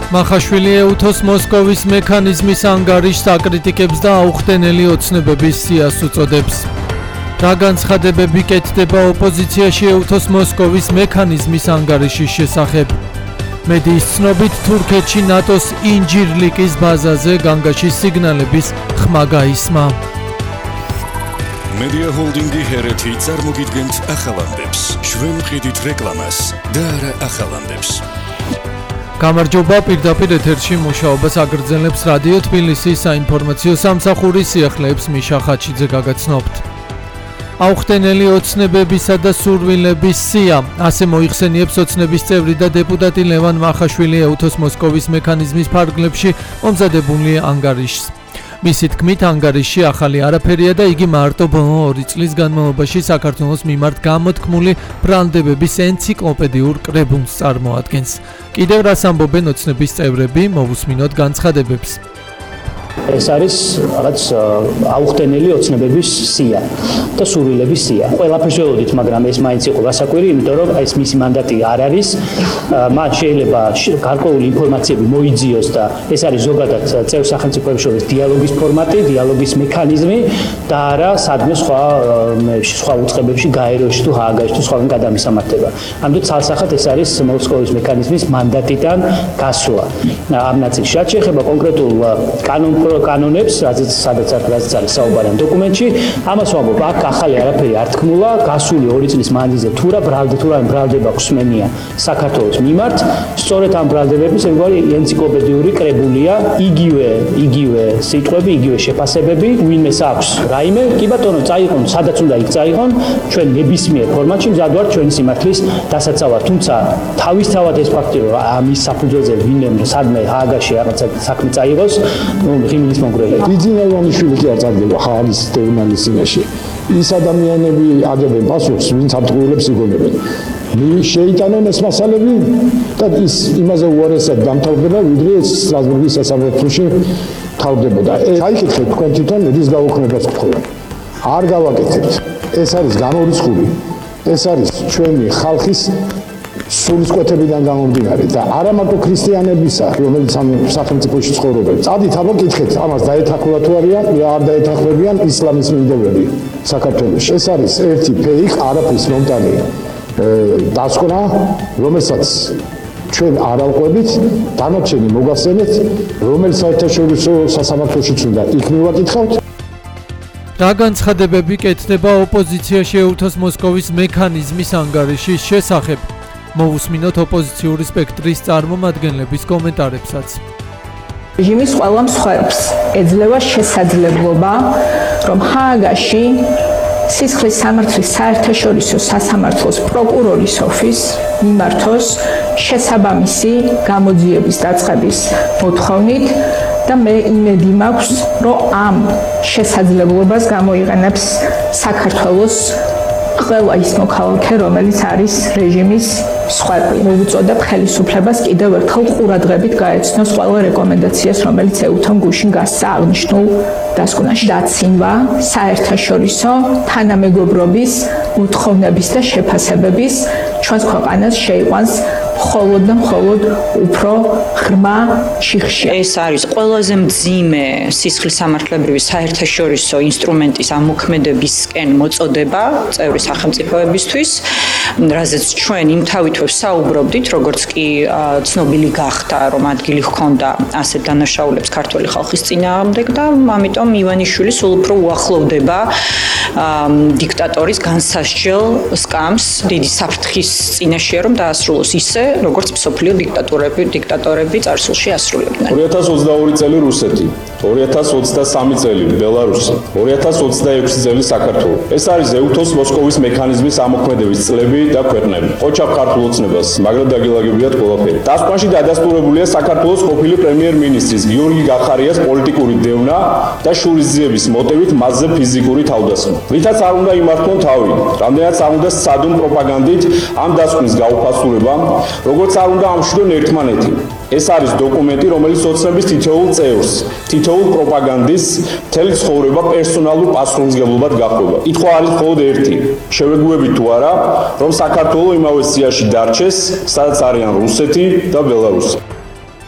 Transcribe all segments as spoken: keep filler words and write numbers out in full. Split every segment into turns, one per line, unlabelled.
მახაშვილი ეუთოს მოსკოვის მექანიზმის ანგარიშს აკრიტიკებს და აუხტენელი ოცნებების სიას უწოდებს. რა განცხადებები კეთდება ოპოზიციაში ეუთოს მოსკოვის მექანიზმის ანგარიშის შესახებ. მედიის ცნობით თურქეთში ნატოს ინჯირლიკის ბაზაზე განგაშის სიგნალების ხმა გაისმა.
Media Holding-ი ჰერეთი წარმოგიდგენთ ახალამდებს. ჩვენ ვყიდით რეკლამას და არა ახალამდებს.
გამარჯობა, პირდაპირ ეთერში მუშაობას აგრძელებს რადიო თბილისის საინფორმაციო სამსახურის სიახლეებს მიშა ხაჩიძე გაგაცნობთ. აუხტენელი ოცნებებისა და სურვილების სია, ასე მოიხსენიებს ოცნების წევრი და დეპუტატი ლევან მახაშვილი ეუთოს მოსკოვის მექანიზმის ფარგლებში მომზადებული ანგარიშს. მისი თქმით, ანგარიში ახალი არაფერია და იგი მარტო ბოლო ორი წლის განმავლობაში საქართველოს მიმართ გამოთქმული ბრალდებების ენციკლოპედიურ კრებულს წარმოადგენს. კიდევ რას ამბობენ ოცნების წევრები, მოვუსმინოთ განცხადებებს.
ეს არის რაღაც აუხტენელი ოცნებების სია და სურვილების სია. ყველაფერს ველოდით, მაგრამ ეს მაინც იყო გასაკვირი, იმიტომ რომ ეს მისი მანდატი არ არის. მათ შეიძლება გარკვეული ინფორმაციები მოიძიოს და ეს არის ზოგადად წევრ სახელმწიფოებს შორის დიალოგის ფორმატი, დიალოგის მექანიზმი და არა სადმე სხვა სხვა უწყებებში, გაეროში თუ ჰააგაში თუ სხვაგან გადამისამართება. ამიტომ ცალსახად ეს არის მოსკოვის მექანიზმის მანდატიდან გასვლა. ამ ნაწილში რაც შეეხება კონკრეტულ კანონ კანონებს, რაზეც სადაც რაზეც არის საუბარი ამ დოკუმენტში, ამას ვამბობ, აქ ახალი არაფერი არ თქმულა, გასული ორი წლის მანძილზე თუ რა ბრალდება თუ რა ბრალდება გვსმენია საქართველოს მიმართ, სწორედ ამ ბრალდებების ეგრე ენციკლოპედიური კრებულია, იგივე იგივე სიტყვები, იგივე შეფასებები, ვინმეს აქვს რაიმე, კი ბატონო, წაიღონ, სადაც უნდა იქ წაიღონ, ჩვენ ნებისმიერ ფორმატში მზად ვართ ჩვენი სიმართლის დასაცავად, თუმცა თავისთავად ეს ფაქტი რომ ამის საფუძველზე ვინმე სადმე ჰააგაში რაღაცა საქმე წაიღოს, ნუ ღიმილის მომგვრელები.
იძინა ივანიშვილი კი არ წარდება ჰააგის ტრიბუნალის წინაშე. ის ადამიანები აგებენ პასუხს, ვინც აფრთხილებს იგონებენ. შეიტანონ ეს მასალები და ის იმაზე უარესად დამთავრდება, ვიდრე სტრასბურგის სასამართლოში თავდებოდა. აიკითხეთ თქვენ თვითონ რის გაუქმებას გთხოვთ. არ გავაკეთებთ. ეს არის გამორიცხული. ეს არის ჩვენი ხალხის სულისკვეთებიდან გამომდინარე და არა მარტო ქრისტიანებისა, რომელიც ამ სახელმწიფოში ცხოვრობენ. წადით აბა კითხეთ, ამას დაეთანხმება თუ არიან, არ დაეთანხმებიან ისლამის მიმდევრები საქართველოში. ეს არის ერთი ფეიქ, არაფრის მომტანი დასკვნა, რომელსაც ჩვენ არ ავყვებით, დანარჩენი მოგახსენეთ, რომელიც საერთაშორისო სასამართლოშიც უნდა იქ მივაკითხავთ.
რა განცხადებები კეთდება ოპოზიციაში ეუთოს მოსკოვის მექანიზმის ანგარიშის შესახებ. მოვუსმინოთ ოპოზიციური სპექტრის წარმომადგენლების კომენტარებსაც.
რეჟიმის ყველა მსხვერპლს ეძლევა შესაძლებლობა, რომ ჰააგაში სისხლის სამართლის საერთაშორისო სასამართლოს პროკურორის ოფისს მიმართოს შესაბამისი გამოძიების დაწყების მოთხოვნით და მე იმედი მაქვს, რომ ამ შესაძლებლობას გამოიყენებს საქართველოს ყველა ის მოქალაქე, რომელიც არის რეჟიმის მსხვერპლი. მოვუწოდებ ხელისუფლებას კიდევ ერთხელ ყურადღებით გაეცნოს ყველა რეკომენდაციას, რომელიც ეუთომ გუშინ გასცა აღნიშნულ დასკვნაში. დაცინვა საერთაშორისო თანამეგობრობის მოთხოვნების და შეფასებების ჩვენს ქვეყანას შეიყვანს მხოლოდ და მხოლოდ უფრო ღრმა შიხში.
ეს არის ყველაზე მძიმე სისხლის სამართლებრივი საერთაშორისო ინსტრუმენტის ამოქმედებისკენ მოწოდება წევრი სახელმწიფოებისთვის, რაზეც ჩვენ იმთავითვე საუბრობდით, როგორც კი ცნობილი გახდა, რომ ადგილი ჰქონდა ასეთ დანაშაულებს ქართული ხალხის წინააღმდეგ და ამიტომ ივანიშვილი სულ უფრო უახლოვდება დიქტატორის განსასჯელ სკამს, დიდი საფრთხის წინაშეა, რომ დაასრულოს ისე, როგორც მსოფლიო დიქტატურები, დიქტატორები წარსულში ასრულებდნენ.
ორი ათას ოცდაორი წელი რუსეთი, ორი ათას ოცდასამი წელი ბელარუსი, ორი ათას ოცდაექვსი წელი საქართველო. ეს არის ეუთოს მოსკოვის მექანიზმის ამოქმედების წლები და ქვეყნები. ყოჩავ ქართულ ოცნებას, მაგრამ დაგილაგებიათ ყველაფერი. დასკვნაში დადასტურებულია საქართველოს ყოფილი პრემიერ-მინისტრის გიორგი გახარიას პოლიტიკური დევნა და შურისძიების მოტივით მასზე ფიზიკური თავდასხმა. რითაც არ უნდა იმართონ თავი, რამდენიც არ უნდა სცადონ პროპაგანდით ამ დასკვნის გაუფასურება, როგორც არ უნდა ამშვიდონ ერთმანეთი. ეს არის დოკუმენტი, რომელიც ოცნების თითოეულ წევრს, თითოეულ პროპაგანდის მთელი ცხოვრება პერსონალურ პასუხისმგებლობად გახვდება. კითხვა არის მხოლოდ ერთი: შევეგუებით თუ არა, რომ საქართველო იმავე სიაში დარჩეს, სადაც არიან რუსეთი და ბელარუსი.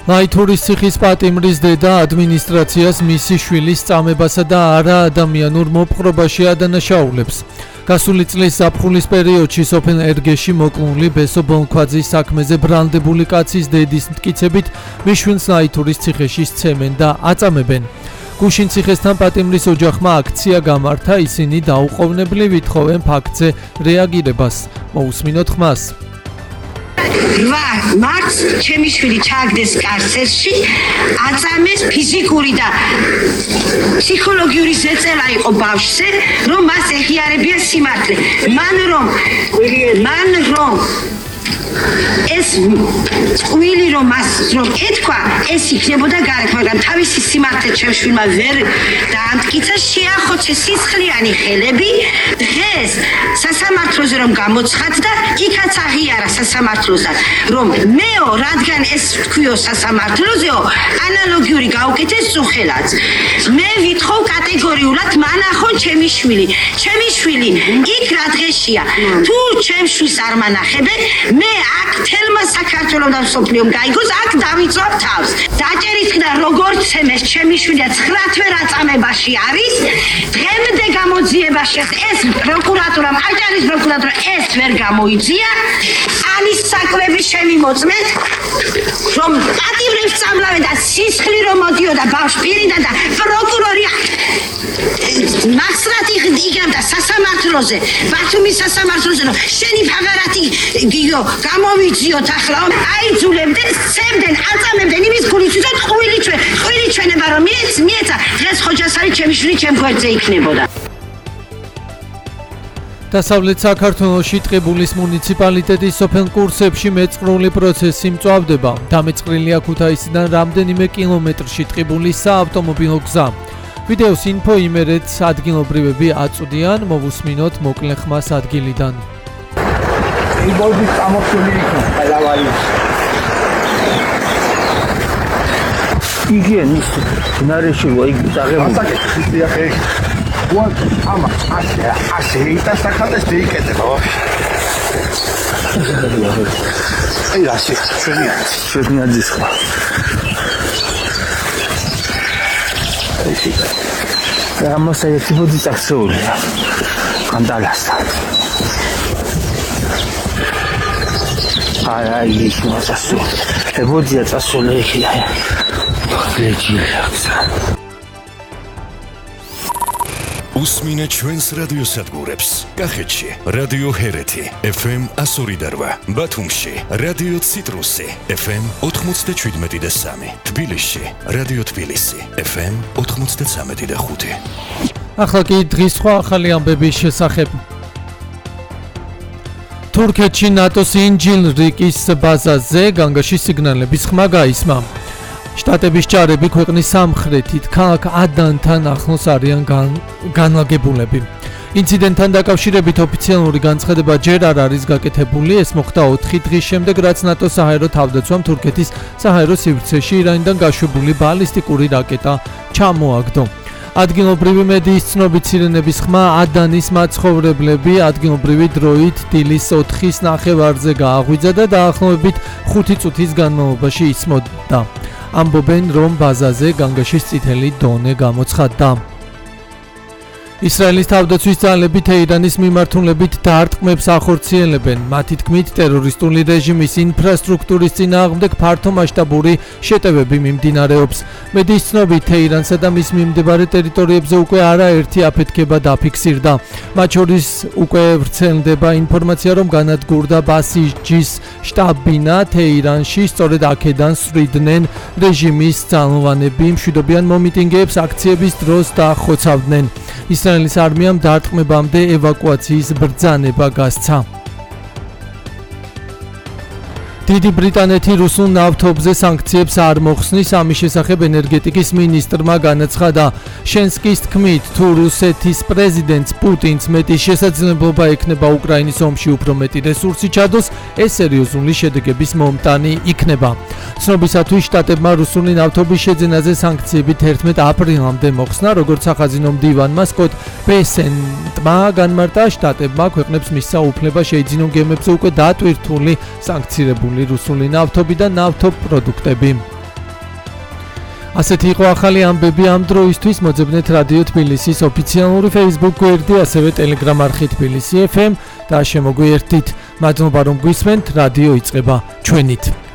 ლაითურის ციხის პატიმრის დედა ადმინისტრაციას მისი შვილის წამებასა და არაადამიანურ მოპყრობაში ადანაშაულებს. გასული წლის ზაფხულის პერიოდში სოფელ ერგეში მოკლული ბესო ბონქვაძის საქმეზე ბრალდებული კაცის დედის მტკიცებით მის შვილს ლაითურის ციხეში სცემენ და აწამებენ. გუშინ ციხესთან პატიმრის ოჯახმა აქცია გამართა, ისინი დაუყოვნებლივ ითხოვენ ფაქტზე რეაგირებას. მოусმინოთ ხმას.
რვა მარტს ჩემი შვილი ჩააგდეს კარცერში, აწამეს ფიზიკური და ფსიქოლოგიური ზეწელა იყო ბავშვზე, რომ მას ეღიარებია სიმართლე. მან რომ მან რომ ეს წვილი რომ მას რომ ეთქვა, ეს იქნებოდა გარეთ, მაგრამ თავისი სიმართლე ჩემ შვილმა ვერ დაამტკიცა, შეახოცე სისხლიანი ხელები, დღეს სასამართლოზე რომ გამოცხადდა, იქაც აღიარა სასამართლოსთან, რომ მეო, რადგან ეს თქვიო სასამართლოზეო, ანალოგიური გაუკეთეს წუხელაც. მე ვითხოვ კატეგორიულად მანახონ ჩემი შვილი. ჩემი შვილი იქ რა დღეშია. თუ ჩემ შვილს არ მანახებენ, მე აქ თელმა საქართველოს და სოფლიომ გაიგოს, აქ დავიწვავ თავს. დაჭერისხდა როგორც ცემეს ჩემი შვილი და ცხრა თვე რაწამებაში არის, დღემდე გამოძიებაში ეს პროკურატურამ, აჭარის პროკურატურა ეს ვერ გამოიწია. ანის საკვები შემიმოწმეთ, რომ პატიმრებს წამლავენ და სისხლი რომ მოდიოდა ბავშვ პირიდან და პროკურორი მასრათი იგებდა სასამართლოზე, ბათუმის სასამართლოზე, რომ შენი ფაღარათი გიო გამოვიძიოთ ახლა, აიძულებდნენ, სცემდნენ, აწამებდნენ იმის გულისთვის, რომ ტყუილი ჩვენ, ტყუილი ჩვენება რომ მიეც, მიეცა, დღეს ხოჯასარი ჩემი შვილი ჩემ გვერდზე იქნებოდა.
დასავლეთ საქართველოში ტყიბულის მუნიციპალიტეტის სოფელ კურსებში მეწყრული პროცესი მწვავდება. დამეწყრილია ქუთაისიდან რამდენიმე კილომეტრში ტყიბულის საავტომობილო გზა. ვიდეოს ინფო იმერეთს ადგილობრივები აწვდიან, მოვუსმინოთ მოკლე ხმას ადგილიდან.
ტყიბულის წამოწული იქნა ყველავალი. იგენ ის ნარეში ვაი დაღებული. ასაკეთი ახე. ვარ ამა ასე ასე იტასახალეს დეიკეთება. აი ასე ჩვენი ჩვენი აძის ხმა. და მოსაი ტიბოდი წახსეული. კანდალასა. აი ის მოსასო. ებოდია წასული იქია. ლეჯილაცა.
უსმინე ჩვენს რადიოსადგურებს. კახეთში რადიო ჰერეთი ეფ ემ εκατო ორი და რვა, ბათუმში რადიო ციტრუსი ეფ ემ ოთხმოცდაშვიდმეტი და სამი, თბილისში რადიო თბილისი ეფ ემ ოთხმოცდაცამეტი და ხუთი.
ახლა კი დღის სხვა ახალი ამბების შესახებ. თურქეთში ნატოს ინჯილრიკის ბაზაზე განგაში სიგნალების ხმა გაისმა. შტატების ჯარები ქვეყნის სამხრეთით ქალაქ ადანთან ახლოს არიან განლაგებულები. ინციდენტთან დაკავშირებით ოფიციალური განცხადება ჯერ არ არის გაკეთებული, ეს მოხდა ოთხი დღის შემდეგ, რაც ნატოს საჰაერო თავდაცვამ თურქეთის საჰაერო სივრცეში ირანიდან გაშვებული ბალისტიკური რაკეტა ჩამოაგდო. ადგილობრივი მედიის ცნობით სირენების ხმა ადანის მაცხოვრებლები ადგილობრივი დროით დილის ოთხის ნახევარზე გააღვიძა და დაახლოებით ხუთი წუთის განმავლობაში ისმოდა. ამბობენ, რომ ბაზაზე განგაშის წითელი დონე გამოცხადდა. ისრაელის თავდაცვის ძალები თეირანის მიმართულებით დარტყმებს ახორციელებენ. მათი თქმით, ტერორისტული რეჟიმის ინფრასტრუქტურის წინააღმდეგ ფართომასშტაბური შეტევები მიმდინარეობს. მედიის ცნობით, თეირანსა და მის მიმდებარე ტერიტორიებზე უკვე არაერთი აფეთქება დაფიქსირდა. მათ შორის უკვე ვრცელდება ინფორმაცია, რომ განადგურდა ბასიჯის შტაბ-ბინა თეირანში, სწორედ აქედან სვრიდნენ რეჟიმის ძალოვანები, მშვიდობიან მომიტინგეებს აქციების დროს დაახოცავდნენ. ისრაელის არმიამ დარტყმებამდე ევაკუაციის ბრძანება გასცა. დიდი ბრიტანეთი რუსულ ნავთობზე სანქციებს არ მოხსნის, ამის შესახებ ენერგეტიკის მინისტრმა განაცხადა. შენსკის თქმით, თუ რუსეთის პრეზიდენტს პუტინს მეტი შესაძლებლობა ექნება უკრაინის ომში უფრო მეტი რესურსი ჩადოს, ეს სერიოზული შედეგების მომტანი იქნება. ცნობისათვის შტატებმა რუსული ნავთობის შეძენაზე სანქციები თერთმეტ აპრილამდე მოხსნა, როგორც სახაზინო მდივანმა სკოტ ბესენტმა განმარტა, შტატებმა ქვეყნებს მისცა უფლება შეიძინონ გემებზე უკვე დატვირთული სანქცირებული რუსული ნავთობი და ნავთობპროდუქტები. ასეთი იყო ახალი ამბები ამ დროისთვის. მოძებნეთ რადიო თბილისის ოფიციალური Facebook გვერდი, ასევე Telegram არხი თბილისი ეფ ემ და შემოგვიერთდით. მადლობა რომ გვისმენთ, რადიო იწყება ჩვენით.